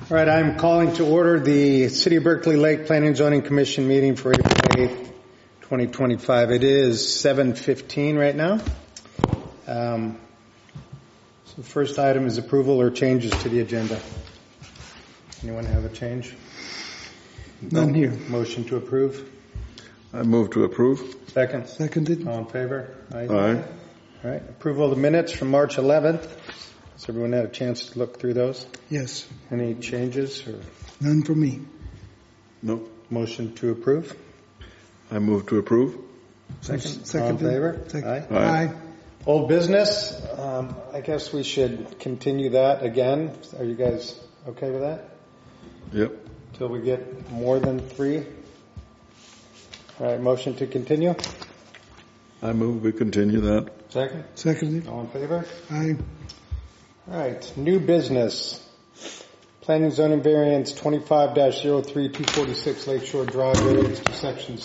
All right, I'm calling to order the City of Berkeley Lake Planning and Zoning Commission meeting for April 8th, 2025. It is 7:15 right now. So the first item is approval or changes to the agenda. Anyone have a change? None here. Motion to approve. I move to approve. Second. Seconded. All in favor? Aye. All right. Approval of the minutes from March 11th. Has everyone had a chance to look through those? Yes. Any changes or None for me. No. motion to approve? I move to approve. Seconded. All in favor? Aye. Aye. Old business. I guess we should continue that again. Are you guys okay with that? Yep. Till we get more than 3? All right. Motion to continue? I move we continue that. Second? Seconded. All in favor? Aye. All right. New business. Planning and zoning variance 25-03-246 Lakeshore Drive variance to section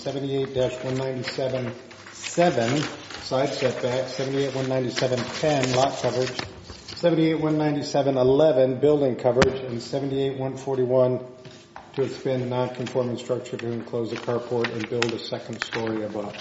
78-197-7 side setback, 78-197-10 lot coverage, 78-197-11 building coverage, and 78-141 to expand the non-conforming structure to enclose a carport and build a second story above.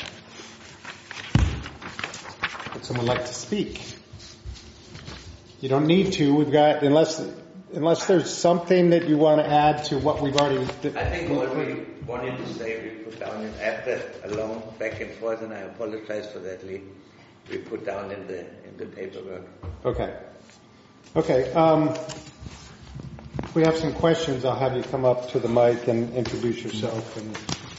Would someone like to speak? You don't need to. We've got, unless there's something that you want to add to what we've already. I think what we wanted to say, we put down in after a long back and forth, and I apologize for that, Lee. We put down in the paperwork. Okay. If we have some questions, I'll have you come up to the mic and introduce yourself. And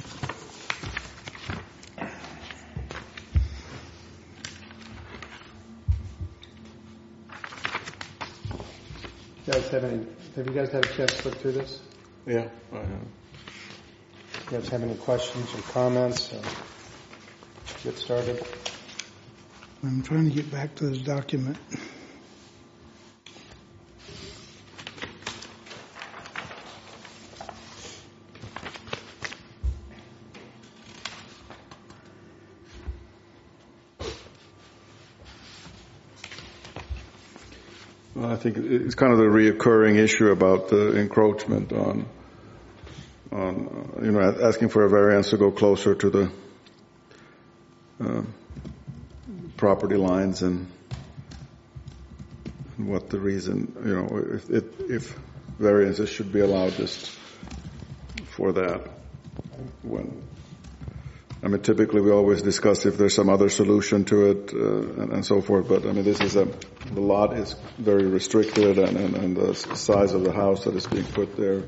have you guys had a chance to look through this? Yeah, I have. You guys have any questions or comments? Get started. I'm trying to get back to this document. Well, I think it's kind of the reoccurring issue about the encroachment on asking for a variance to go closer to the property lines and what the reason, if variances should be allowed just for that. Typically we always discuss if there's some other solution to it and so forth, but the lot is very restricted and the size of the house that is being put there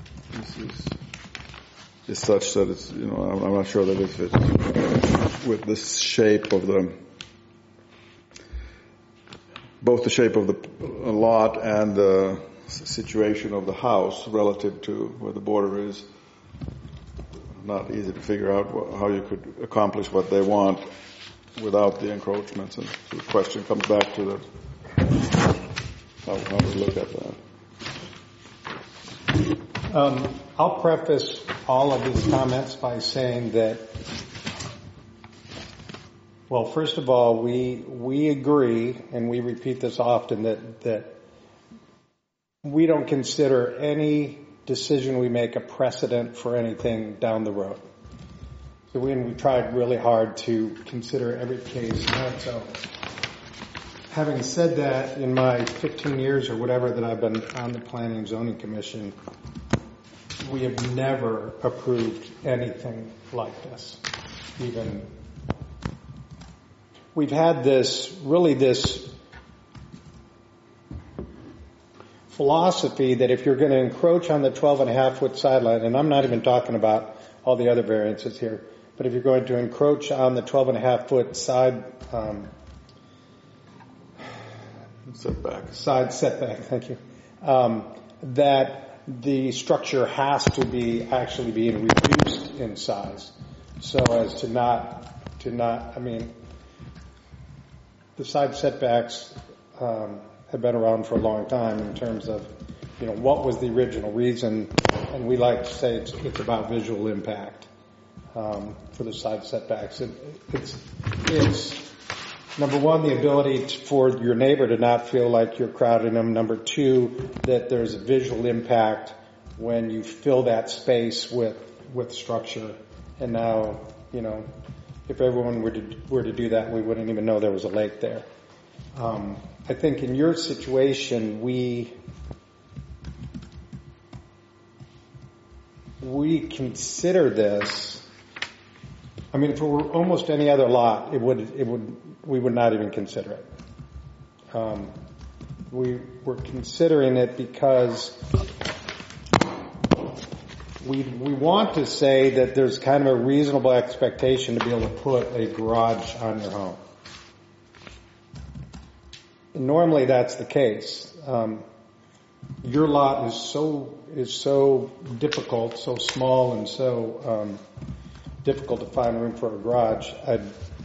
is such that it's, I'm not sure that if it's with the shape of both the shape of the lot and the situation of the house relative to where the border is, not easy to figure out how you could accomplish what they want without the encroachments. And so the question comes back to how we look at that. I'll preface all of these comments by saying that, well, first of all, we agree, and we repeat this often, that we don't consider any decision we make a precedent for anything down the road. So we tried really hard to consider every case on its own. Having said that, in my 15 years or whatever that I've been on the Planning and Zoning Commission, we have never approved anything like this. We've had this philosophy that if you're going to encroach on the 12.5-foot sideline, and I'm not even talking about all the other variances here, but if you're going to encroach on the 12.5-foot side setback, thank you, that the structure has to be actually being reduced in size so as to not, the side setbacks have been around for a long time in terms of, what was the original reason, and we like to say it's about visual impact for the side setbacks. It's Number one, the ability for your neighbor to not feel like you're crowding them. Number two, that there's a visual impact when you fill that space with structure. And now, if everyone were to do that, we wouldn't even know there was a lake there. I think in your situation, we consider this. I mean, if it were almost any other lot, we would not even consider it. We were considering it because we want to say that there's kind of a reasonable expectation to be able to put a garage on your home. And normally that's the case. Your lot is so difficult, so small, and so difficult to find room for a garage. I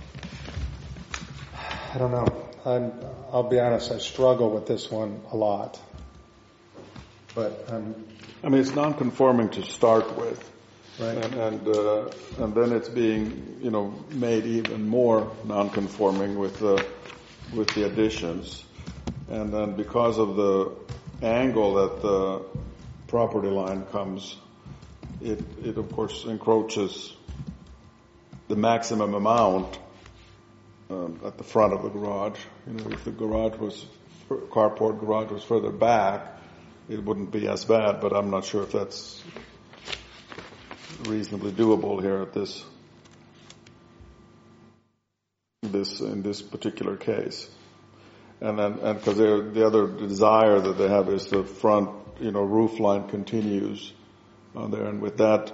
don't know. I'll be honest. I struggle with this one a lot. But it's non-conforming to start with, right? And then it's being made even more non-conforming with the additions, and then because of the angle that the property line comes, it of course encroaches the maximum amount at the front of the garage. If the carport garage was further back, it wouldn't be as bad, but I'm not sure if that's reasonably doable here at in this particular case. And because the other desire that they have is the front, roof line continues on there, and with that,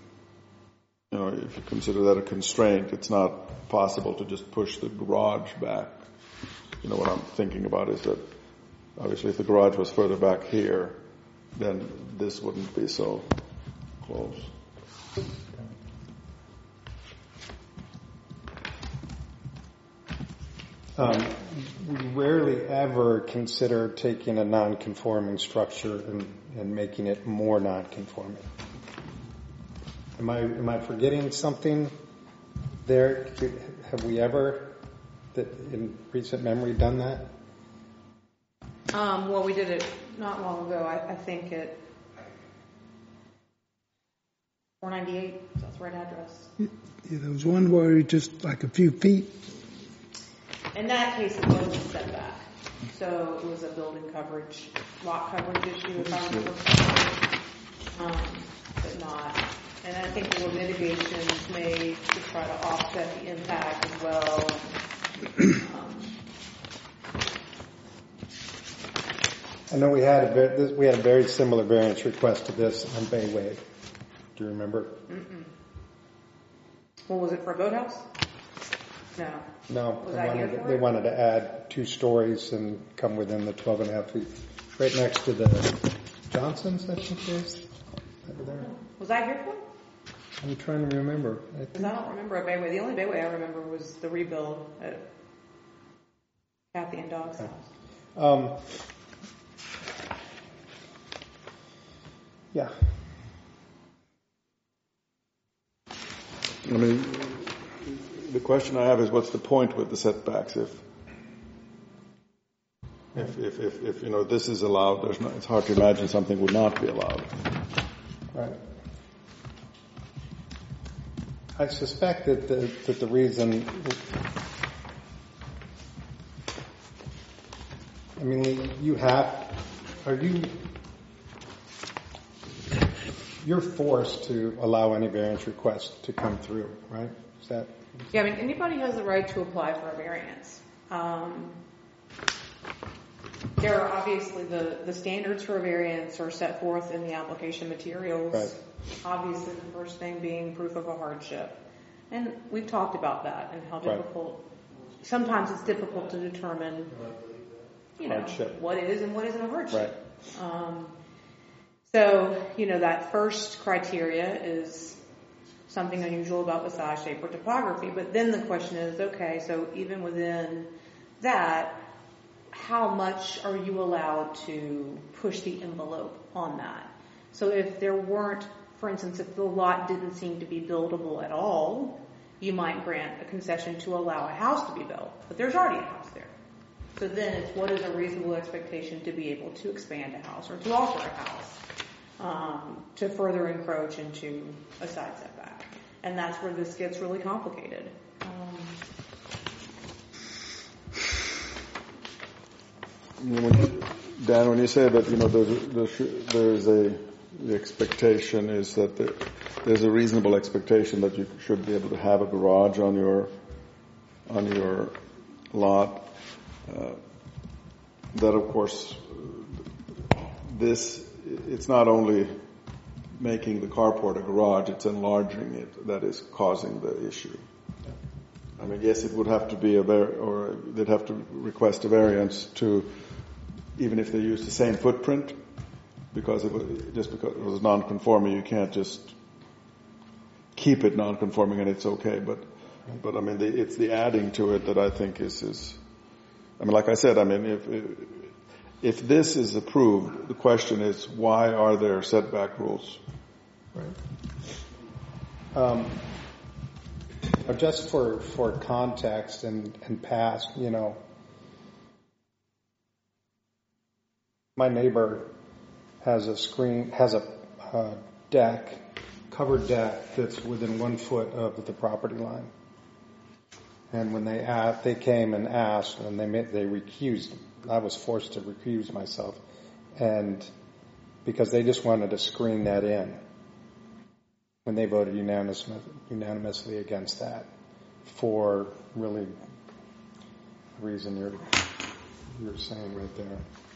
if you consider that a constraint, it's not possible to just push the garage back. What I'm thinking about is that obviously if the garage was further back here, then this wouldn't be so close. We rarely ever consider taking a non-conforming structure and making it more non-conforming. Am I forgetting something there? Have we ever, in recent memory, done that? Well, we did it not long ago. I think at 498. That's the right address. Yeah, there was one where it just like a few feet. In that case, it wasn't a setback. So it was a building coverage, lot coverage issue, if I remember correctly. But not. And I think there were mitigations made to try to offset the impact as well. I know we had a very similar variance request to this on Bayway. Do you remember? Mm-mm. Well, was it for a boathouse? No. Was I here for They it? wanted to add 2 stories and come within the 12.5 feet. Right next to the Johnson's, I think it is. Over there. Was I here for it? I'm trying to remember. Because I don't remember a Bayway. The only Bayway I remember was the rebuild at Kathy and Dog's house. Yeah. I mean, the question I have is, what's the point with the setbacks if this is allowed? It's hard to imagine something would not be allowed. Right. I suspect that the reason. I mean, you're forced to allow any variance request to come through, right? Is that? Yeah, I mean, anybody has the right to apply for a variance. There are obviously the standards for a variance are set forth in the application materials. Right. Obviously, the first thing being proof of a hardship. And we've talked about that and how difficult, sometimes it's difficult to determine, Hardship. what is and what isn't a hardship. Right. So, that first criteria is something unusual about the size, shape, or topography. But then the question is, okay, so even within that, how much are you allowed to push the envelope on that? So if there weren't, for instance, if the lot didn't seem to be buildable at all, you might grant a concession to allow a house to be built, but there's already a house there. So then it's what is a reasonable expectation to be able to expand a house or to alter a house to further encroach into a side setback. And that's where this gets really complicated. Dan, when you say that, the expectation is that there's a reasonable expectation that you should be able to have a garage on your lot. That, of course, it's not only making the carport a garage, it's enlarging it that is causing the issue. I mean, yes, it would have to be or they'd have to request a variance to, even if they use the same footprint, because just because it was non-conforming, you can't just keep it non-conforming and it's okay. But I mean, it's the adding to it that I think is. I mean, like I said, I mean, if this is approved, the question is, why are there setback rules? Right. Just for context and past, my neighbor has a covered deck that's within 1 foot of the property line. And when they came and asked, and they recused, I was forced to recuse myself, and because they just wanted to screen that in, and they voted unanimously against that for really the reason you're saying right there.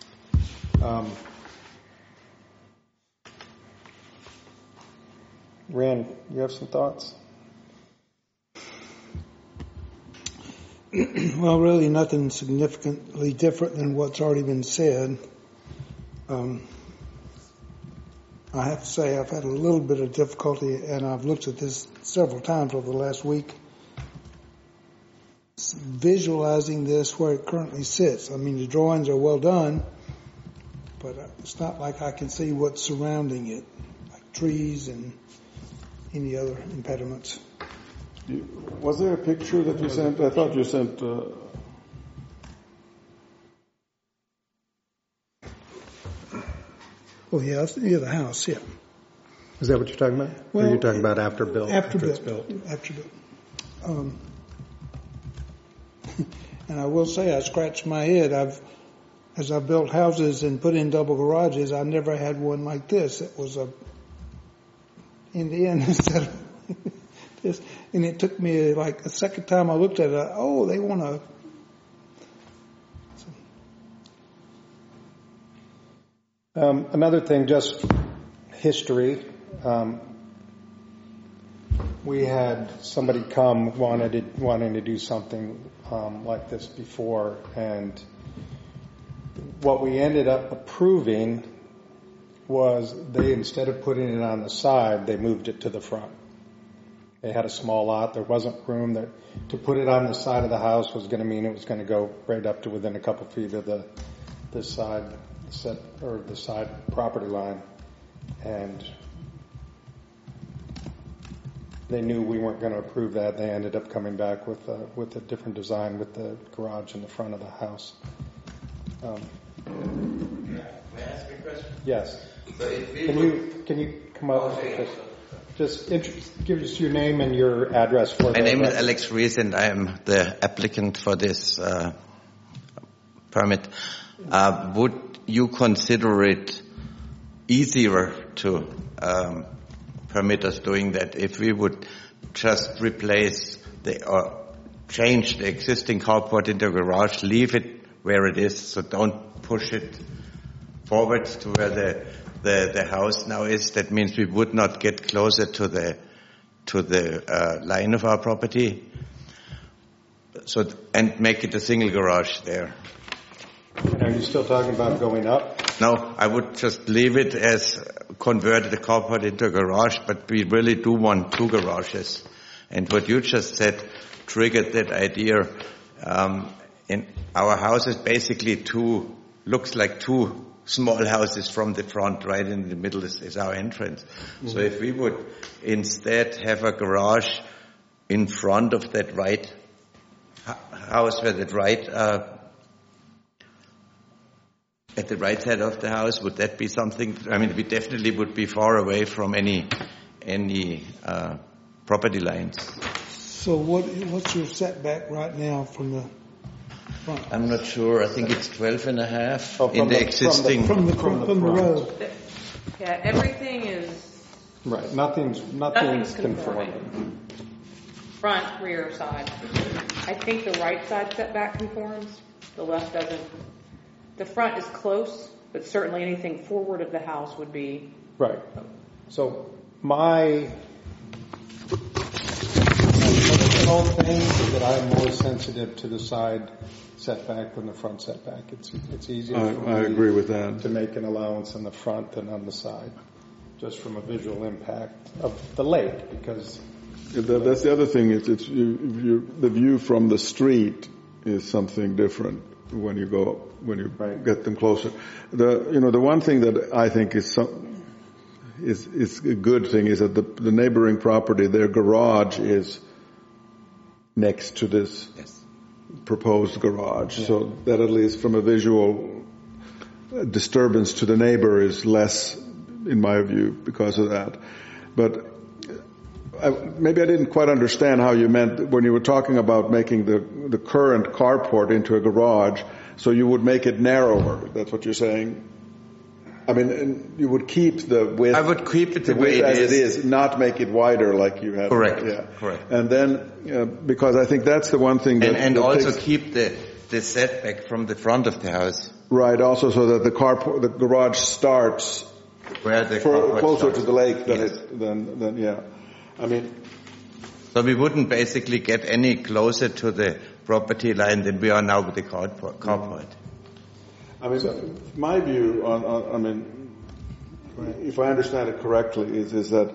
Rand, you have some thoughts? Well, really nothing significantly different than what's already been said. I have to say I've had a little bit of difficulty, and I've looked at this several times over the last week, visualizing this where it currently sits. I mean, the drawings are well done, but it's not like I can see what's surrounding it, like trees and any other impediments. Was there a picture that you sent? I thought you sent. Oh, yeah, the house, yeah. Is that what you're talking about? Well, or are you talking about after built? After it's built. And I will say, I scratched my head. As I've built houses and put in double garages, I never had one like this. It was in the end instead of this. And it took me like the second time I looked at it, they want to. Another thing, just history. We had somebody come wanting to do something like this before, and what we ended up approving was they, instead of putting it on the side, they moved it to the front. They had a small lot. There wasn't room there. To put it on the side of the house was going to mean it was going to go right up to within a couple feet of the side set or the side property line, and they knew we weren't going to approve that. They ended up coming back with a different design with the garage in the front of the house. May I ask a question? Yes. So if we Can you come up? Just give us your name and your address for My name is Alex Rees, and I am the applicant for this permit. Would you consider it easier to permit us doing that if we would just replace or change the existing carport into a garage, leave it where it is, so don't push it forward to where the house now is? That means we would not get closer to the line of our property. And make it a single garage there. And are you still talking about going up? No, I would just leave it as converted the carport into a garage, but we really do want 2 garages. And what you just said triggered that idea. In our house is basically looks like 2 small houses from the front. Right in the middle is our entrance. Mm-hmm. So if we would instead have a garage in front of that right house, where that right at the right side of the house, would that be something? I mean, we definitely would be far away from any property lines. So what's your setback right now from the front? I'm not sure. I think it's 12.5 Oh, in the existing. From the road. Yeah, everything is Right. Nothing's conforming. front, rear, side. I think the right side setback conforms. The left doesn't. The front is close, but certainly anything forward of the house would be. Right. So my whole thing is that I'm more sensitive to the side setback than the front setback. It's easier for I me agree with that. to make an allowance on the front than on the side, just from a visual impact of the lake, because That's the other thing. It's the view from the street is something different when you Right. get them closer. The one thing that I think is a good thing is that the neighboring property, their garage is next to this proposed garage, so that at least from a visual disturbance to the neighbor is less, in my view, because of that. But maybe I didn't quite understand how you meant when you were talking about making the current carport into a garage, so you would make it narrower. That's what you're saying? I mean, you would keep the width. I would keep it the way as it is, not make it wider like you had. Correct. Yeah. Correct. And then, because I think that's the one thing that... And that also takes, keep the setback from the front of the house. Right, also so that the garage starts Where the closer starts. to the lake than Yes. than yeah. I mean... So we wouldn't basically get any closer to the property line than we are now with the carport. I mean, my view I mean, if I understand it correctly, is that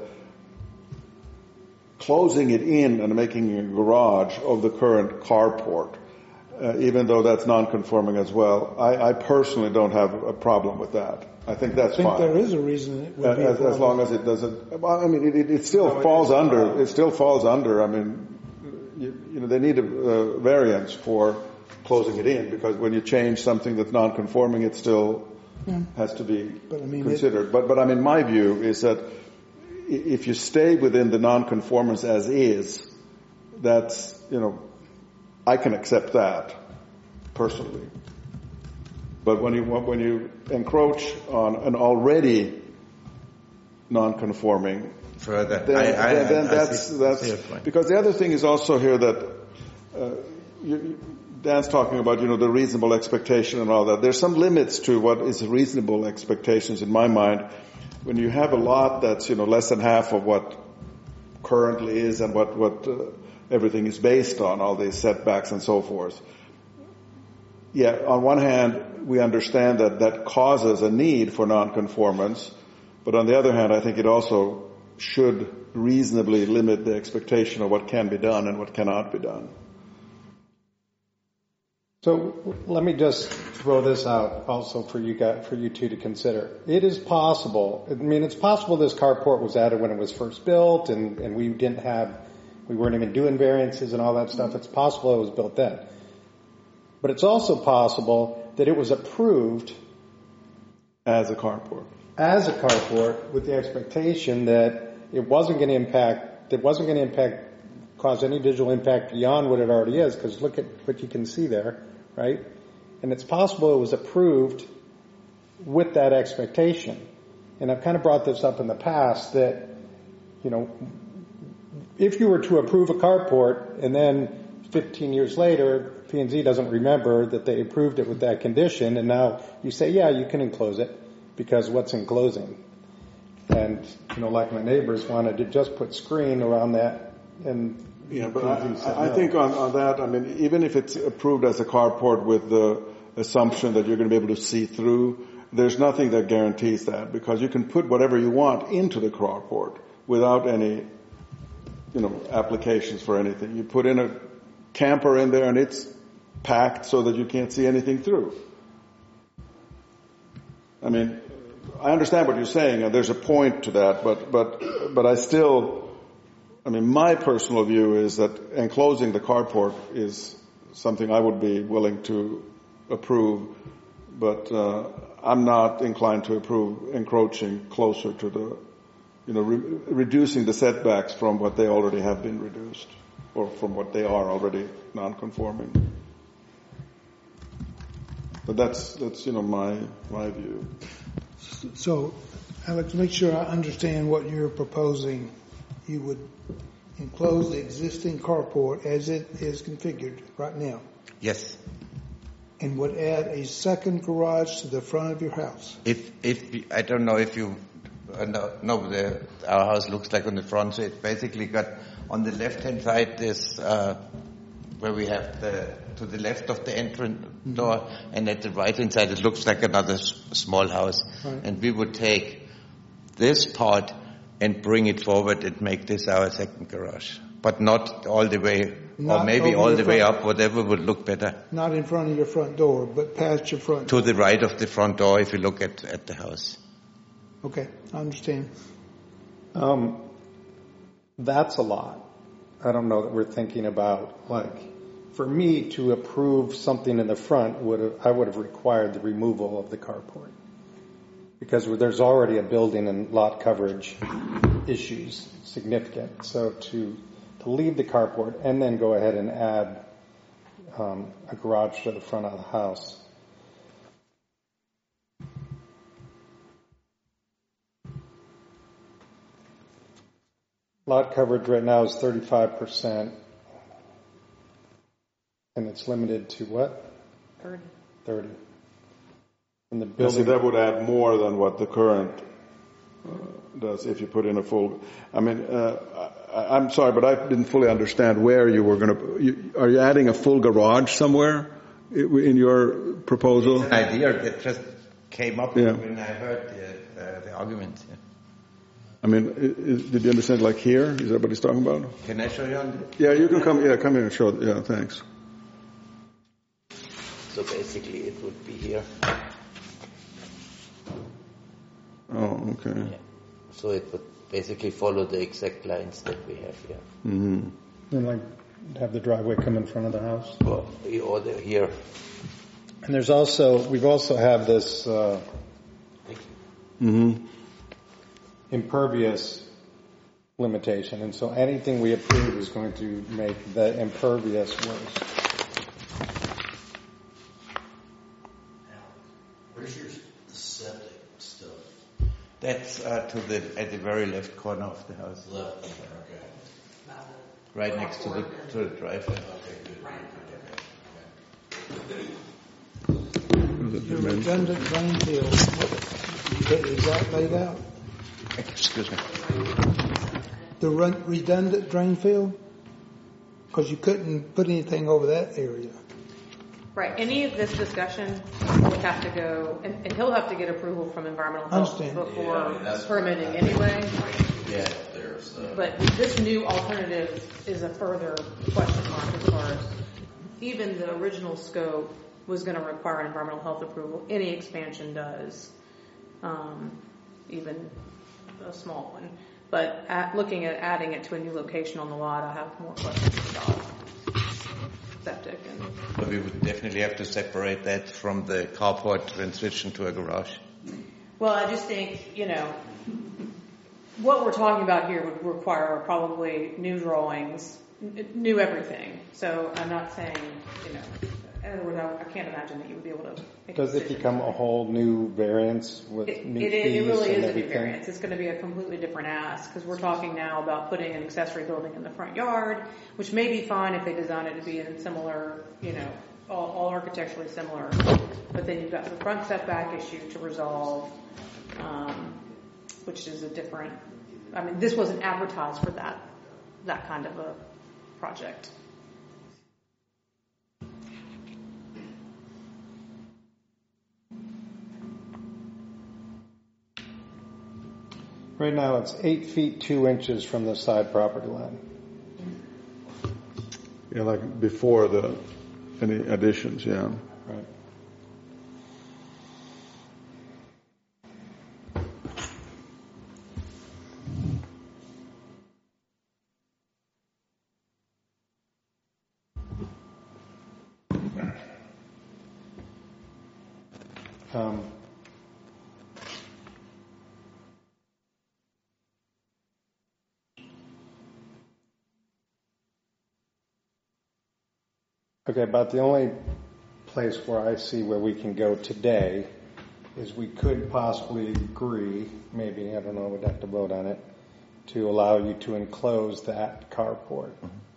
closing it in and making a garage of the current carport, even though that's non-conforming as well, I personally don't have a problem with that. I think that's fine. I think there is a reason it would be a as problem. long as it doesn't. Well, I mean, it still falls under. It still falls under. I mean, they need a variance for closing it in, because when you change something that's non-conforming, it still has to be considered. But I mean, my view is that if you stay within the non-conformance as is, that's, I can accept that personally. But when you encroach on an already non-conforming further, then that's because the other thing is also here that Dan's talking about, the reasonable expectation and all that. There's some limits to what is reasonable expectations in my mind. When you have a lot that's, less than half of what currently is and what everything is based on, all these setbacks and so forth. Yeah, on one hand, we understand that causes a need for nonconformance, but on the other hand, I think it also should reasonably limit the expectation of what can be done and what cannot be done. So let me just throw this out also for you two to consider. It is possible. I mean, it's possible this carport was added when it was first built, and we weren't even doing variances and all that stuff. It's possible it was built then, but it's also possible that it was approved as a carport. With the expectation that it wasn't going to cause any visual impact beyond what it already is, because look at what you can see there, right? And it's possible it was approved with that expectation. And I've kind of brought this up in the past that, if you were to approve a carport and then 15 years later, P&Z doesn't remember that they approved it with that condition, and now you say, yeah, you can enclose it, because what's enclosing? And, like my neighbors wanted to just put screen around that, and but I think on that, I mean, even if it's approved as a carport with the assumption that you're going to be able to see through, there's nothing that guarantees that, because you can put whatever you want into the carport without any, applications for anything. You put in a camper in there and it's packed so that you can't see anything through. I mean, I understand what you're saying, and there's a point to that, but I still I mean, my personal view is that enclosing the carport is something I would be willing to approve, but I'm not inclined to approve encroaching closer to the, reducing the setbacks from what they already have been reduced, or from what they are already non-conforming. But that's my view. So, Alex, make sure I understand what you're proposing. You would enclose the existing carport as it is configured right now, Yes. and would add a second garage to the front of your house. If I don't know if you know our house looks like on the front, so it basically got on the left-hand side this where we have to the left of the entrance door, and at the right-hand side it looks like another small house. Right. And we would take this part and bring it forward and make this our second garage, but not all the way, Not or maybe over all your the way front. up, whatever would look better. Not in front of your front door, but past your front To door. the right of the front door, if you look at the house. Okay, I understand. That's a lot. I don't know that we're thinking about, like, for me to approve something in the front, I would have required the removal of the carport. Because there's already a building and lot coverage issues significant. So to leave the carport and then go ahead and add a garage to the front of the house. Lot coverage right now is 35%, and it's limited to what? 30. And the See, building. that would add more than what the current does if you put in a full. I mean, I'm sorry, but I didn't fully understand where you were going to. Are you adding a full garage somewhere in your proposal? An idea that just came up Yeah. when I heard the argument. Yeah. I mean, did you understand? Like here, is that what he's talking about? Can I show you on Yeah, you can come. Yeah, come here and show. Yeah, thanks. So basically it would be here. Oh, okay. Yeah. So it would basically follow the exact lines that we have here. Mm-hmm. And like have the driveway come in front of the house. Or here. And we've also have this impervious limitation, and so anything we approve is going to make the impervious worse. Where's your septic stuff? That's at the very left corner of the house. Left. Okay. Right next to the driveway. Your redundant drain field, is that laid out? Excuse me. The redundant drain field? Because you couldn't put anything over that area. Right. Any of this discussion would have to go, and he'll have to get approval from environmental health Understand. before that's permitting anyway. Yeah, there's But this new alternative is a further question mark as far as even the original scope was going to require environmental health approval. Any expansion does, even a small one. But looking at adding it to a new location on the lot, I have more questions about septic and. But we would definitely have to separate that from the carport transition to a garage. Well, I just think, what we're talking about here would require probably new drawings, new everything. So I'm not saying, in other words, I can't imagine that you would be able to make a Does it decision. become a whole new variance with new It fees really and is a new everything? variance. It's going to be a completely different ask because we're talking now about putting an accessory building in the front yard, which may be fine if they design it to be in similar, all architecturally similar. But then you've got the front setback issue to resolve, which is a different. I mean, this wasn't advertised for that kind of a project. Right now it's 8 feet 2 inches from the side property line. Yeah, like before any additions. Yeah. Right. Okay, about the only place where I see where we can go today is we could possibly agree, maybe, I don't know, we'd have to vote on it, to allow you to enclose that carport.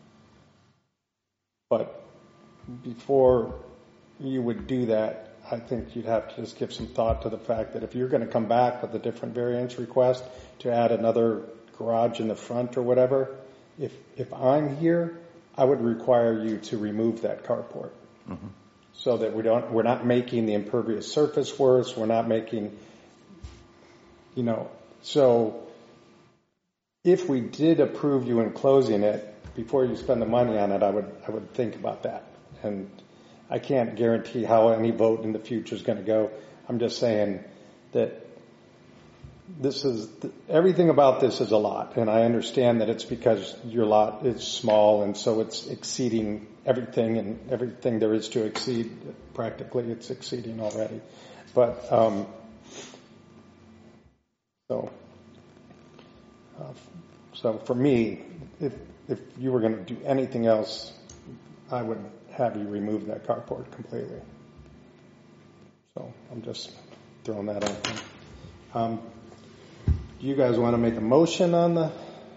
But before you would do that, I think you'd have to just give some thought to the fact that if you're going to come back with a different variance request to add another garage in the front or whatever, if I'm here, I would require you to remove that carport. So that we're not making the impervious surface worse, we're not making, so if we did approve you enclosing it, before you spend the money on it, I would think about that. And I can't guarantee how any vote in the future is going to go. I'm just saying that everything about this is a lot, and I understand that it's because your lot is small, and so it's exceeding everything, and everything there is to exceed, practically it's exceeding already. But so for me, if you were going to do anything else, I would have you remove that carport completely. So I'm just throwing that out there. Do you guys want to make a motion on the?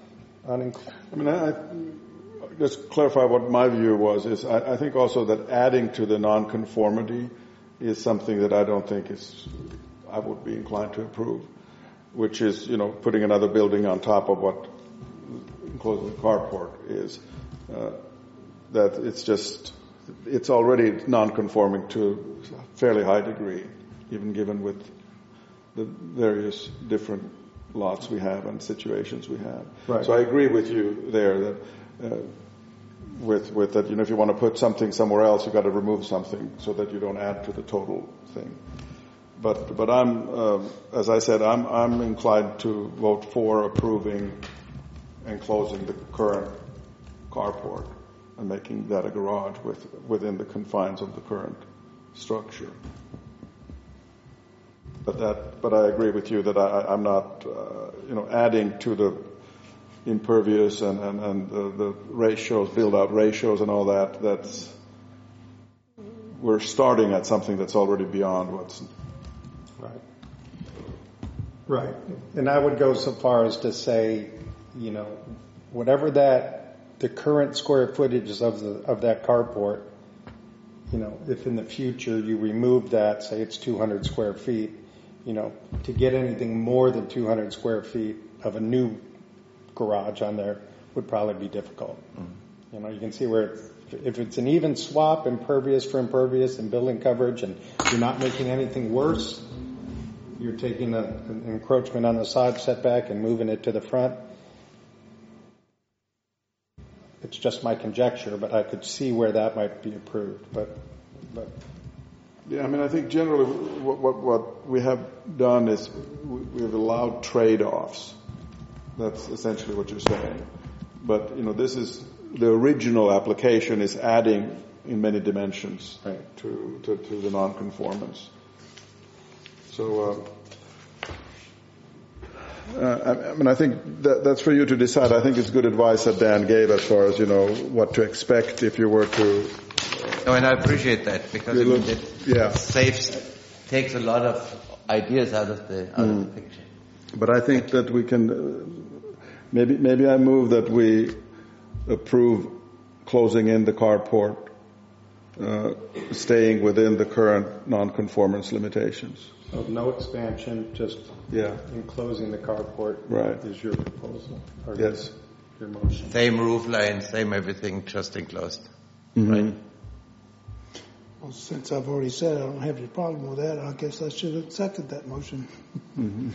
I just clarify what my view was. Is I think also that adding to the nonconformity is something that I don't think I would be inclined to approve, which is putting another building on top of what enclosing the carport is. That it's already non-conforming to a fairly high degree, even given with the various different lots we have and situations we have. Right. So I agree with you there that with that, if you want to put something somewhere else, you've got to remove something so that you don't add to the total thing. But I'm, as I said, I'm inclined to vote for approving and closing the current carport and making that a garage within the confines of the current structure. But I agree with you that I'm not, adding to the impervious and the ratios, build-out ratios and all that. We're starting at something that's already beyond what's. Right. And I would go so far as to say, whatever the current square footage of that carport, if in the future you remove that, say it's 200 square feet, to get anything more than 200 square feet of a new garage on there would probably be difficult. Mm-hmm. You can see where if it's an even swap, impervious for impervious and building coverage, and you're not making anything worse, you're taking an encroachment on the side setback and moving it to the front. It's just my conjecture, but I could see where that might be approved. But yeah, I think generally what we have done is we have allowed trade-offs. That's essentially what you're saying. But this is the original application is adding in many dimensions to the nonconformance. So I think that's for you to decide. I think it's good advice that Dan gave as far as what to expect if you were to. And I appreciate that because it takes a lot of ideas out of the picture. But I think that we can maybe I move that we approve closing in the carport, staying within the current nonconformance limitations. So no expansion, just enclosing the carport. Right. Is your proposal? Or yes. Your motion. Same roof line, same everything, just enclosed. Mm-hmm. Right. Well, since I've already said I don't have any problem with that, I guess I should have accepted that motion. Mm-hmm.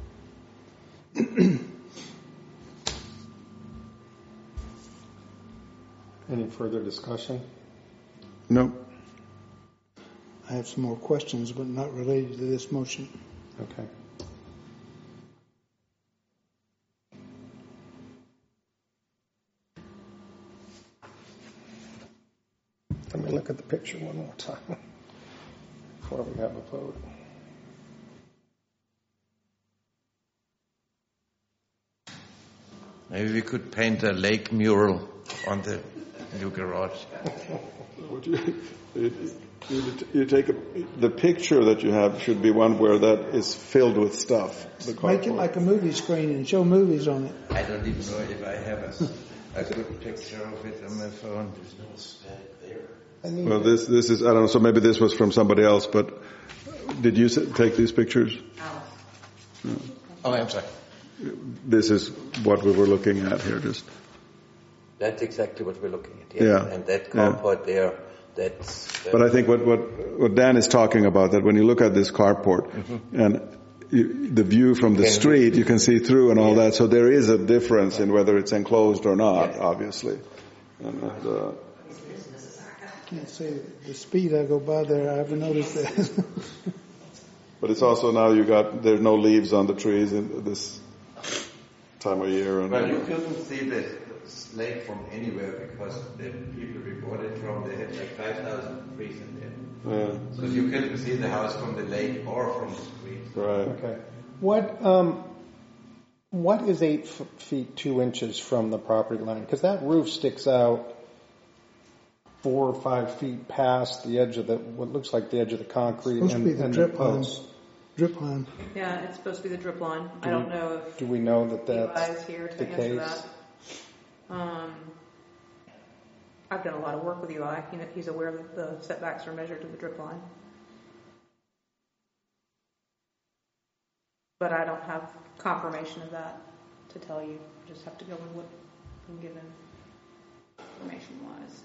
Any further discussion? No. I have some more questions, but not related to this motion. Okay. Let me look at the picture one more time before we have a vote. Maybe we could paint a lake mural on the new garage. You take the picture that you have should be one where that is filled with stuff. Make it like a movie screen and show movies on it. I don't even know if I have a good picture of it on my phone. There's no aesthetic there. Well, this is, I don't know, so maybe this was from somebody else, but did you take these pictures? Oh, I'm sorry. This is what we were looking at here, just. That's exactly what we're looking at. Yeah. And that carport there, that's... But I think what Dan is talking about, that when you look at this carport and the view from the street, you can see through and all that, so there is a difference in whether it's enclosed or not, obviously. And, I can't say the speed I go by there, I haven't noticed that. but it's also now there's no leaves on the trees in this time of year. And Well, you couldn't see the lake from anywhere because the people reported from they had like 5,000 trees in there. So you couldn't see the house from the lake or from the street. Right. Okay. What is 8 feet 2 inches from the property line? Because that roof sticks out 4 or 5 feet past the edge of what looks like the edge of the concrete Supposed to be the and drip the line. posts. Drip line. Yeah, it's supposed to be the drip line. I don't know if Do we know that Eli's that's here to the answer case? that. I've done a lot of work with Eli. He's aware that the setbacks are measured to the drip line. But I don't have confirmation of that to tell you. I just have to go with what I'm given information-wise.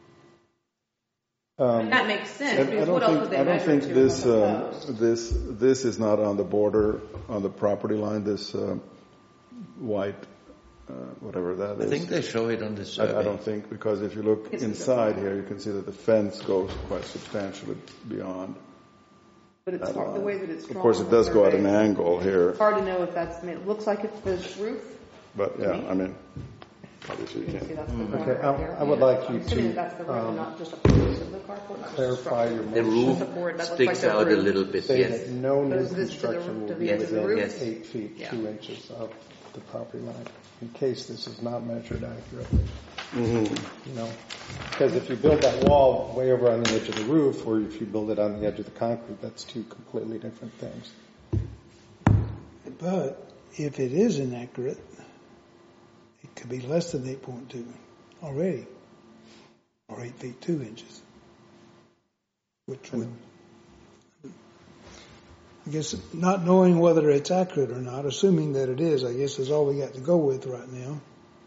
That makes sense, because what else would they I don't measure think to this on the post? this is not on the border on the property line. This white whatever that is. I think they show it on the survey. I don't think, because if you look inside here, you can see that the fence goes quite substantially beyond. But it's hard, the way that it's drawn. Of course, it does go at an angle here, It's hard to know if that's, it looks like it's the roof. but yeah, I mean, obviously you You can see can't. that's the corner Okay, right there. I would like you I'm assuming to, that's the roof, and not just a piece of the carport. not just clarify your structure. The roof Support, that looks sticks like the out a roof. little bit, say yes. that no new Goes this to the- construction will to be the edge of the within roof? Yes. 8 feet Yeah. 2 inches of the property line, in case this is not measured accurately. You know, because if you build that wall way over on the edge of the roof, or if you build it on the edge of the concrete, that's two completely different things. But if it is inaccurate, it could be less than 8.2 already, or 8 feet 2 inches, which would, I guess, not knowing whether it's accurate or not, assuming that it is, I guess is all we got to go with right now.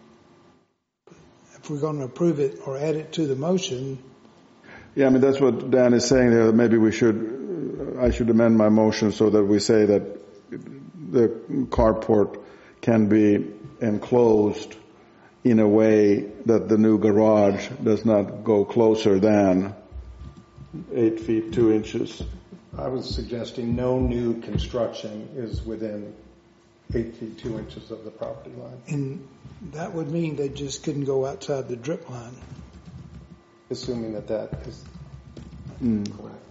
If we're going to approve it or add it to the motion, Yeah, I mean, that's what Dan is saying there. That maybe I should amend my motion so that we say that the carport can be enclosed in a way that the new garage does not go closer than 8 feet 2 inches. I was suggesting no new construction is within 8 feet 2 inches of the property line, and that would mean they just couldn't go outside the drip line. assuming that is correct.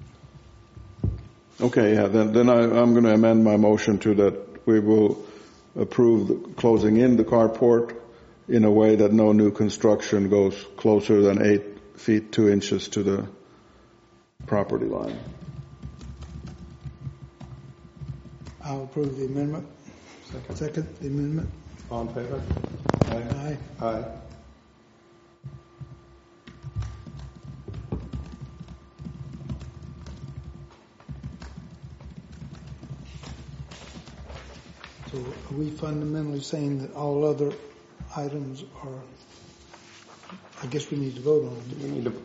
Okay, yeah, then I'm going to amend my motion to that we will approve closing in the carport in a way that no new construction goes closer than 8 feet 2 inches to the property line. I'll approve the amendment. Second the amendment. All in favor? Aye. Aye. So are we fundamentally saying that all other items are, I guess we need to vote on them. We need to.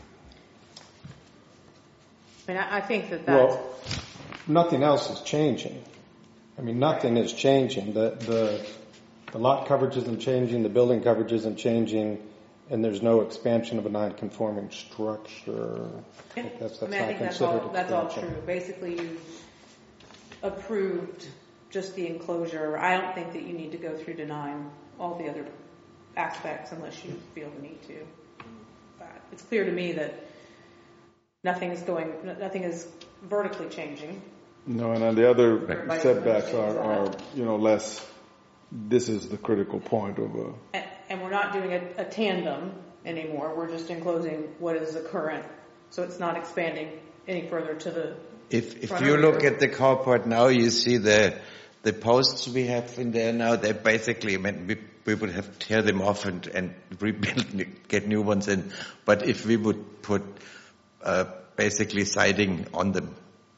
I mean, I think that's... Well, nothing else is changing. I mean, nothing is changing. The lot coverage isn't changing, the building coverage isn't changing, and there's no expansion of a non-conforming structure. I think that's I not think considered that's all expansion. true. Basically, you approved just the enclosure. I don't think that you need to go through denying all the other aspects unless you feel the need to. But it's clear to me that nothing is vertically changing. No, and then the other Everybody's setbacks understands are less this is the critical point of And we're not doing a tandem anymore. We're just enclosing what is the current, so it's not expanding any further to the. If you look at the carport now, you see the posts we have in there now. They basically, we would have to tear them off and rebuild, get new ones in. But if we would put basically siding on them,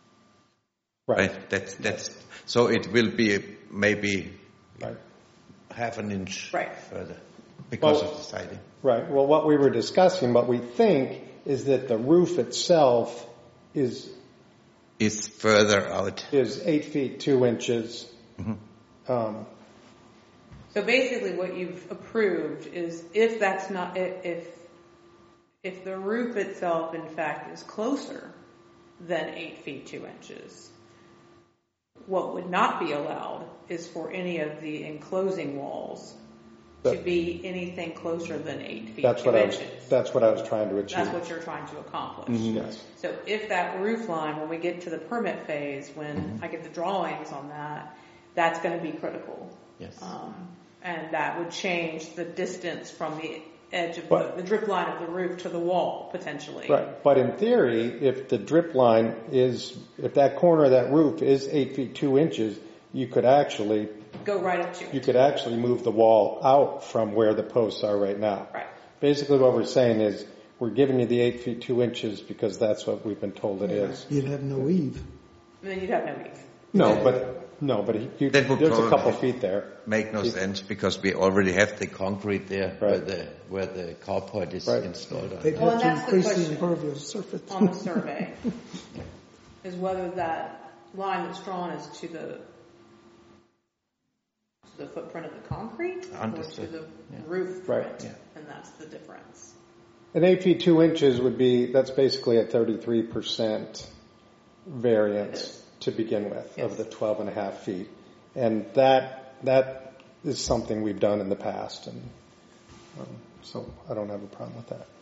right? That's so it will be maybe half an inch further because of the siding. Right. Well, what we were discussing, what we think is that the roof itself is further out. Is 8 feet 2 inches. So basically, what you've approved is if that's not if the roof itself, in fact, is closer than 8 feet 2 inches, what would not be allowed is for any of the enclosing walls to be anything closer than 8 feet 2 inches. That's what I was trying to achieve. That's what you're trying to accomplish. Yes. So if that roof line, when we get to the permit phase, when I get the drawings on that, that's going to be critical. Yes. And that would change the distance from the edge of the drip line of the roof to the wall, potentially. Right. But in theory, if the drip line if that corner of that roof is 8 feet 2 inches, you could actually go right up to it. You could actually move the wall out from where the posts are right now. Right. Basically what we're saying is we're giving you the 8 feet 2 inches because that's what we've been told it is. You'd have no eave. And then you'd have no eave. There's a couple feet there. Make no sense because we already have the concrete there where the carport is installed on. They'd have to increase the impervious surface. On the survey is whether that line that's drawn is to the footprint of the concrete or to the roof print, and that's the difference. And 8 feet 2 inches that's basically a 33% variance to begin with of the 12.5 feet. And that is something we've done in the past, and so I don't have a problem with that.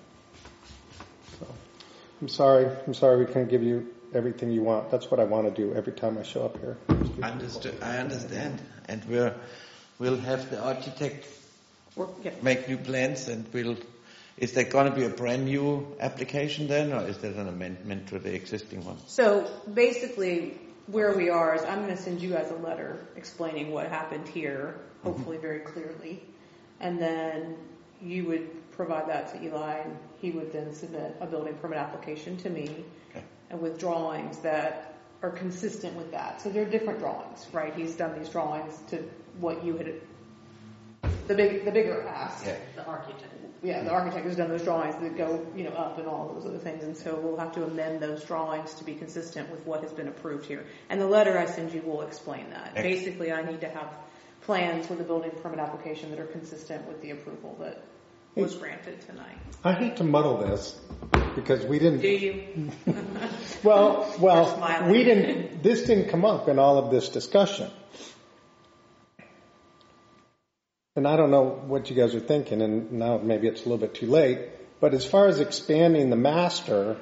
So I'm sorry we can't give you everything you want. That's what I want to do every time I show up here. I understand. And we'll have the architect make new plans, and is there going to be a brand new application then, or is there an amendment to the existing one? So basically, where we are is I'm going to send you guys a letter explaining what happened here, hopefully very clearly, and then you would provide that to Eli, and he would then submit a building permit application to me, and with drawings that are consistent with that. So they're different drawings, right? He's done these drawings to what you had, the bigger ask. Yeah. The architect. Yeah, the architect has done those drawings that go, up and all those other things, and so we'll have to amend those drawings to be consistent with what has been approved here. And the letter I send you will explain that. Basically, I need to have plans with the building permit application that are consistent with the approval that was granted tonight. I hate to muddle this because we didn't. Do you? Well, we didn't. This didn't come up in all of this discussion. And I don't know what you guys are thinking, and now maybe it's a little bit too late, but as far as expanding the master,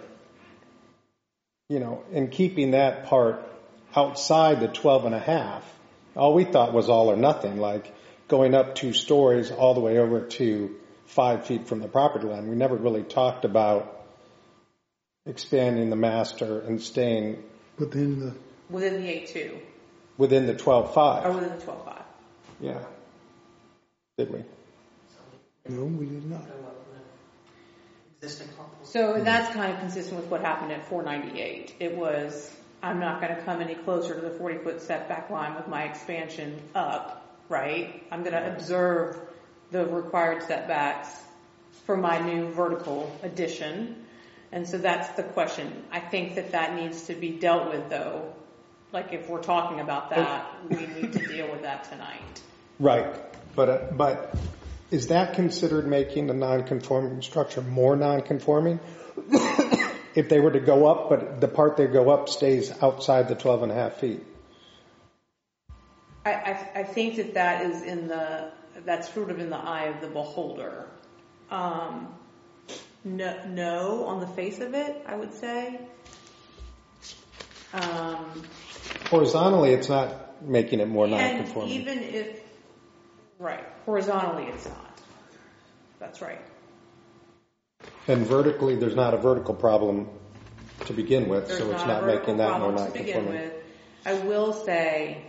and keeping that part outside the 12.5, all we thought was all or nothing, like going up 2 stories all the way over to 5 feet from the property line. We never really talked about expanding the master and staying within the 8.2. Within the 12.5. Or within the 12.5. Yeah. Did we? No, we did not. So that's kind of consistent with what happened at 498. It was, I'm not going to come any closer to the 40-foot setback line with my expansion up, right? I'm going to observe the required setbacks for my new vertical addition. And so that's the question. I think that needs to be dealt with, though. Like, if we're talking about that, we need to deal with that tonight. Right. But is that considered making the non-conforming structure more non-conforming? If they were to go up, but the part they go up stays outside the 12.5 feet? I think that is that's sort of in the eye of the beholder. No, on the face of it, I would say. Horizontally, it's not making it more non-conforming. And even if Right. Horizontally, it's not. That's right. And vertically, there's not a vertical problem to begin with, There's so it's not not a vertical making that more problem to begin non-conforming. with. I will say,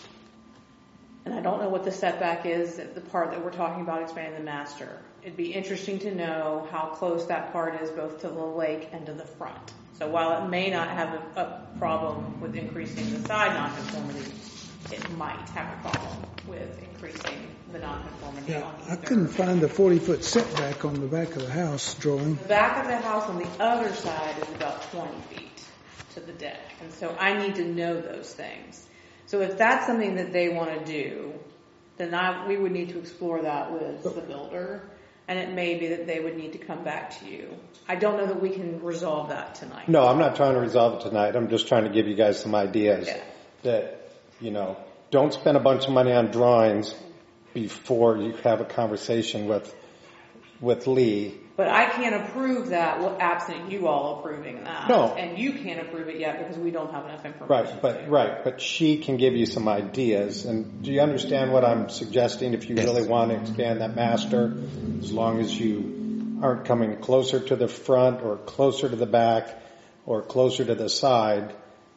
and I don't know what the setback is, the part that we're talking about expanding the master. It'd be interesting to know how close that part is both to the lake and to the front. So while it may not have a problem with increasing the side nonconformity, it might have a problem with increasing the nonconformity. Yeah, on I either. couldn't find the 40-foot setback on the back of the house drawing. The back of the house on the other side is about 20 feet to the deck. And so I need to know those things. So if that's something that they want to do, then we would need to explore that with the builder. And it may be that they would need to come back to you. I don't know that we can resolve that tonight. No, I'm not trying to resolve it tonight. I'm just trying to give you guys some ideas Yeah. that, don't spend a bunch of money on drawings before you have a conversation with Lee. But I can't approve that absent you all approving that. No. And you can't approve it yet because we don't have enough information. But she can give you some ideas. And do you understand what I'm suggesting? If you really want to expand that master, as long as you aren't coming closer to the front or closer to the back or closer to the side,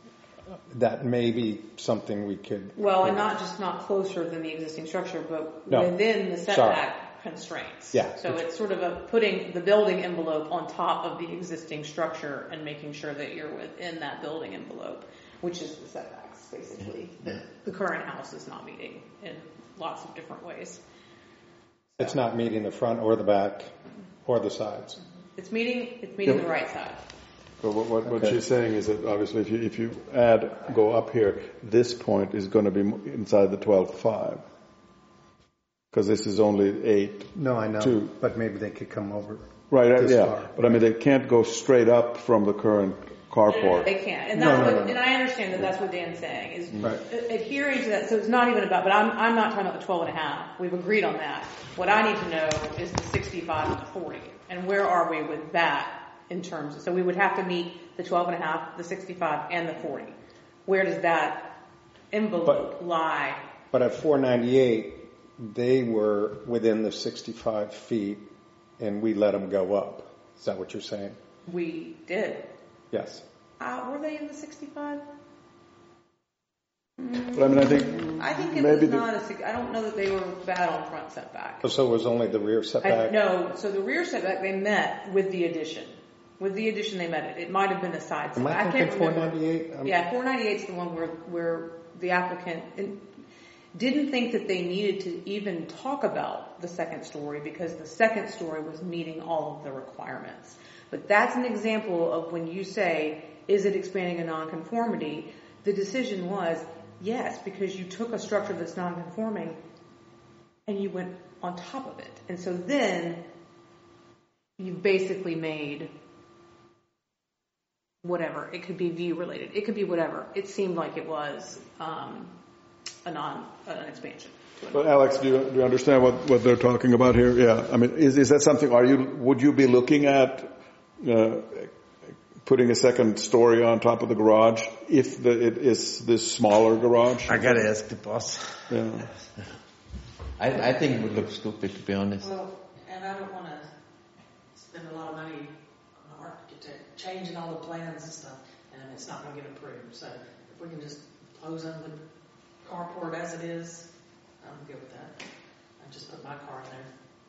that may be something we could. Well, and not closer than the existing structure, but No. within the setback constraints. Yeah. So it's sort of putting the building envelope on top of the existing structure and making sure that you're within that building envelope, which is the setbacks, basically, that the current house is not meeting in lots of different ways. It's not meeting the front or the back or the sides. It's meeting the right side. But what she's saying is that obviously if you go up here, this point is going to be inside the 12.5. Because this is only 8. No, I know. 2. But maybe they could come over. Right, this yeah. far. But I mean, they can't go straight up from the current carport. They can't. And No, that's no, what, no. and I understand that that's what Dan's saying, is Right. adhering to that. So it's not even about, but I'm not talking about the 12.5. We've agreed on that. What I need to know is the 65 and the 40. And where are we with that in terms of, so we would have to meet the 12.5, the 65, and the 40. Where does that envelope lie? But at 498, they were within the 65 feet, and we let them go up. Is that what you're saying? We did. Yes. Were they in the 65? But I mean, I think it maybe was not I don't know that they were bad on front setback. So it was only the rear setback? No, so the rear setback they met with the addition. With the addition they met it. It might have been the side Am setback. I thinking 498? Yeah, 498 is the one where the applicant didn't think that they needed to even talk about the second story because the second story was meeting all of the requirements. But that's an example of when you say, is it expanding a nonconformity? The decision was yes, because you took a structure that's nonconforming and you went on top of it. And so then you basically made whatever. It could be view related. It could be whatever. It seemed like it was an expansion. But Alex, do you understand what they're talking about here? Yeah. I mean, is that something? Would you be looking at putting a second story on top of the garage if it is this smaller garage? I gotta ask the boss. Yeah. I think it would look stupid, to be honest. Well, and I don't want to spend a lot of money on an architect changing all the plans and stuff, and it's not going to get approved. So if we can just close on the carport as it is, I'm good with that. I just put my car in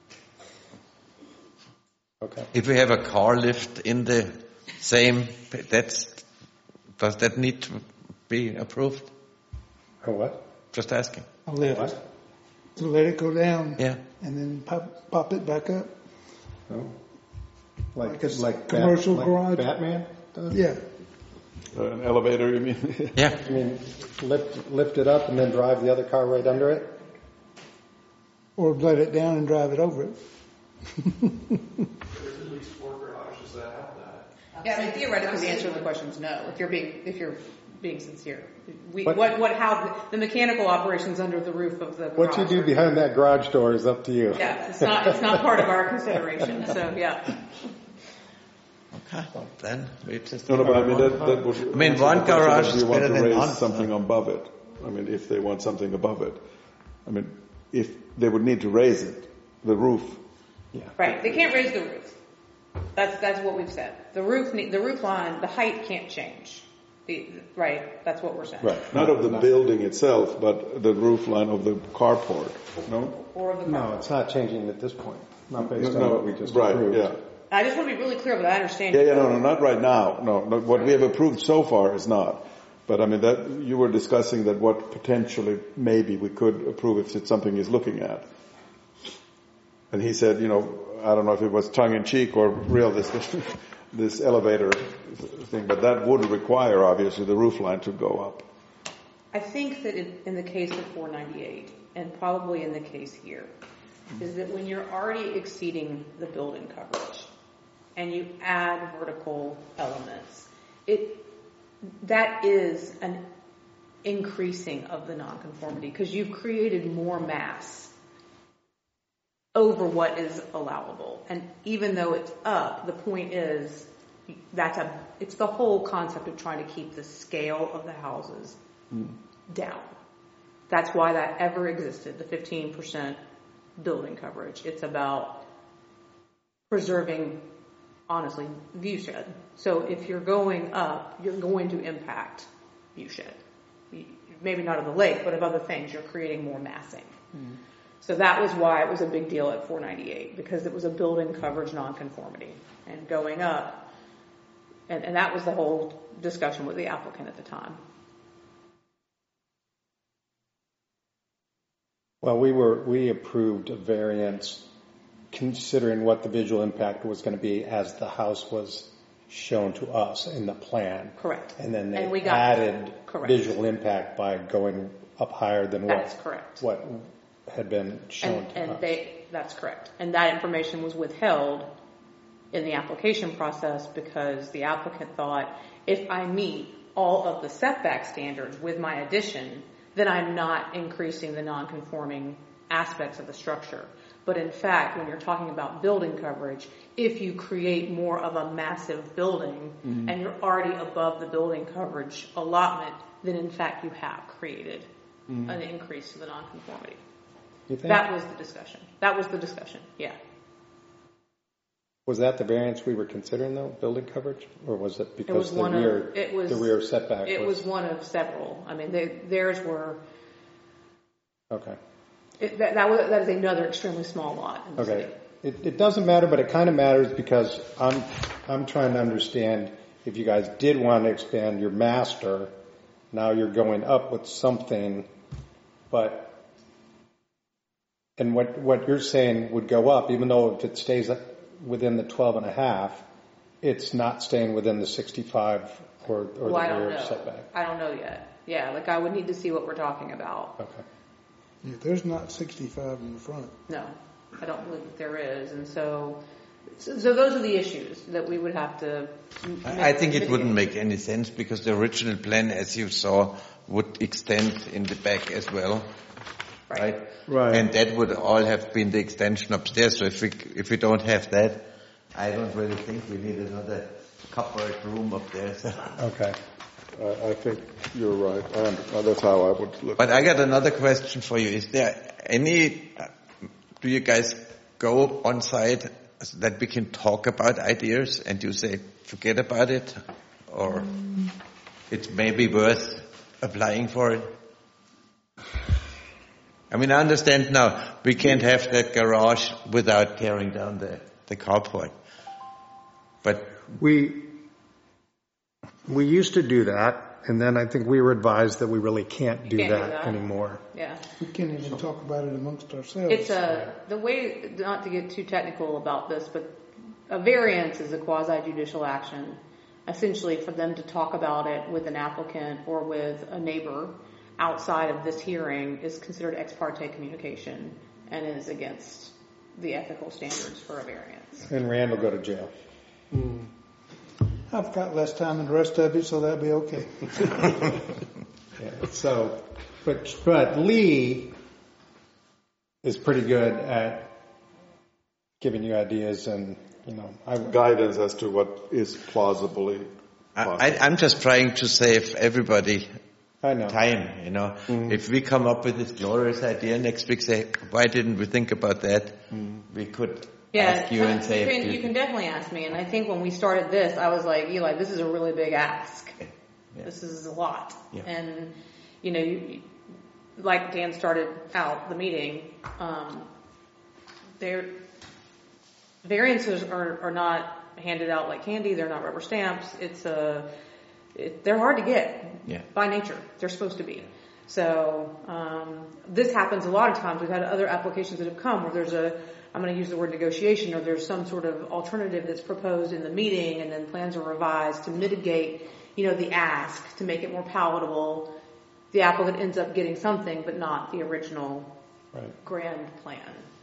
there. Okay. If we have a car lift in the same, does that need to be approved? Oh, what? Just asking. A lift. To let it go down. Yeah. And then pop it back up. Oh. Like commercial garage? Batman does? Yeah. An elevator, you mean? Yeah. I mean, lift it up and then drive the other car right under it? Or let it down and drive it over it. There's at least 4 garages that have that. Yeah, I mean, theoretically, the answer to the question is no. If you're being sincere, how the mechanical operations under the roof of the garage. What you do behind that garage door is up to you. Yeah, it's not part of our consideration. So yeah. Okay. Well, then we just. No, but I mean that would. I mean, one garage Do is you want better to than raise none. something above it? I mean, if they want something above it, I mean, if they would need to raise it, the roof. Right. They can't raise the roof. That's what we've said. The roof line, the height can't change. Right. That's what we're saying. Right. Not of the building itself, but the roof line of the carport. No? Or of the No, it's not changing at this point. Not based on what we just approved. Yeah. I just want to be really clear, but I understand. No, not right now. No, what we have approved so far is not. But I mean, that you were discussing that what potentially maybe we could approve if it's something he's looking at. And he said, I don't know if it was tongue in cheek or real, this elevator thing, but that would require obviously the roof line to go up. I think that in the case of 498, and probably in the case here, is that when you're already exceeding the building coverage and you add vertical elements, that is an increasing of the nonconformity because you've created more mass over what is allowable. And even though it's up, the point is it's the whole concept of trying to keep the scale of the houses down. That's why that ever existed, the 15% building coverage. It's about preserving, honestly, view shed. So if you're going up, you're going to impact view shed. Maybe not of the lake, but of other things. You're creating more massing. Mm-hmm. So that was why it was a big deal at 498, because it was a building coverage nonconformity. And going up, and that was the whole discussion with the applicant at the time. Well, we approved a variance considering what the visual impact was going to be as the house was shown to us in the plan. Correct. And then they added visual impact by going up higher than what had been shown to us. That's correct. And that information was withheld in the application process because the applicant thought, if I meet all of the setback standards with my addition, then I'm not increasing the non-conforming aspects of the structure. But in fact, when you're talking about building coverage, if you create more of a massive building and you're already above the building coverage allotment, then in fact you have created an increase to the non-conformity. That was the discussion. Yeah. Was that the variance we were considering, though, building coverage? Or was it because the rear setback? It was one of several. I mean, theirs were... Okay. That is another extremely small lot in the city. It doesn't matter, but it kind of matters because I'm trying to understand if you guys did want to expand your master, now you're going up with something, and what you're saying would go up, even though if it stays within the 12.5, it's not staying within the 65 or the rear setback. I don't know yet. Yeah, I would need to see what we're talking about. Okay. Yeah, there's not 65 in the front. No, I don't believe that there is. And so those are the issues that we would have to... I think it wouldn't make any sense because the original plan, as you saw, would extend in the back as well. Right. And that would all have been the extension upstairs. So if we don't have that, I don't really think we need another cupboard room up there. So. Okay. I think you're right. That's how I would look. But I got another question for you. Is there do you guys go on site so that we can talk about ideas and you say, forget about it? Or it's maybe worth applying for it? I mean, I understand now we can't have that garage without tearing down the carport. But we used to do that, and then I think we were advised that we really can't do that anymore. Yeah. We can't even talk about it amongst ourselves. It's the way, not to get too technical about this, but a variance is a quasi-judicial action, essentially for them to talk about it with an applicant or with a neighbor outside of this hearing is considered ex parte communication and is against the ethical standards for a variance. And Rand will go to jail. I've got less time than the rest of you, so that'll be okay. So, but Lee is pretty good at giving you ideas and, guidance as to what is plausibly possible. I'm just trying to save everybody I know. time, you know. If we come up with this glorious idea next week, say, why didn't we think about that? We could ask you and say, you can definitely ask me. And I think when we started this, I was like, Eli, this is a really big ask. Yeah. This is a lot. Yeah. And, you know, like Dan started out the meeting, variances are not handed out like candy. They're not rubber stamps. They're hard to get by nature. They're supposed to be. So this happens a lot of times. We've had other applications that have come where I'm going to use the word negotiation, or there's some sort of alternative that's proposed in the meeting, and then plans are revised to mitigate, you know, the ask, to make it more palatable. The applicant ends up getting something, but not the original grand plan.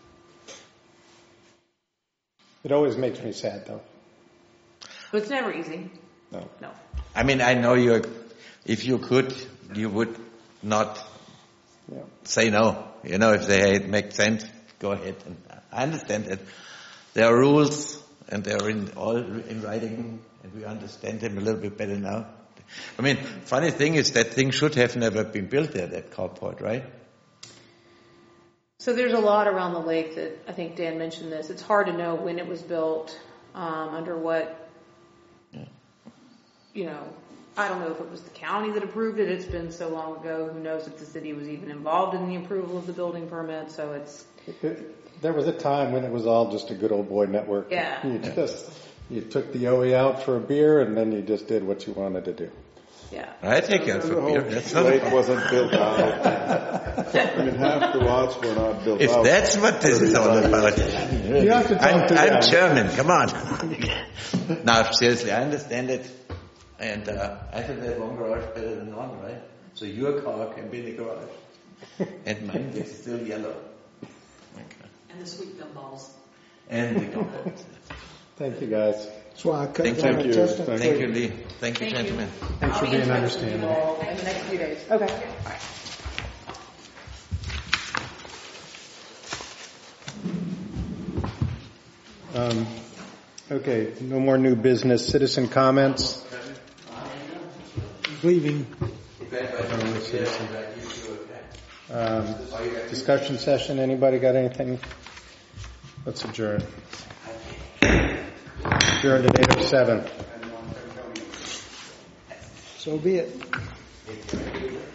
It always makes me sad, though. But it's never easy. No. I mean, I know if you could, you would not say no. You know, if it makes sense, go ahead. And I understand that there are rules and they're all in writing, and we understand them a little bit better now. I mean, funny thing is that thing should have never been built there, that carport, right? So there's a lot around the lake that, I think Dan mentioned this. It's hard to know when it was built, under what, you know, I don't know if it was the county that approved it. It's been so long ago. Who knows if the city was even involved in the approval of the building permit. So There was a time when it was all just a good old boy network. Yeah. You took the OE out for a beer, and then you just did what you wanted to do. Yeah. I take it for beer. That's not Lake wasn't built out. I mean, half the lots were not built if out. that's what this is all about. You have to talk to I'm them. German, come on. Now, seriously, I understand it. And I think that one garage better than one, right? So your car can be in the garage. And mine gets still yellow. Okay. And the sweet gumballs. And the gumballs. Thank you, guys. That's why I cut Thank down you. the chestnut Thank Thank tree. you, Lee. Thank you, gentlemen. Thanks for I'll be being in touch with you understanding. all in the next few days. Okay. All right. Okay, no more new business. Citizen comments. Leaving. Discussion session. Anybody got anything? Let's adjourn. Adjourned at 8:07. So be it.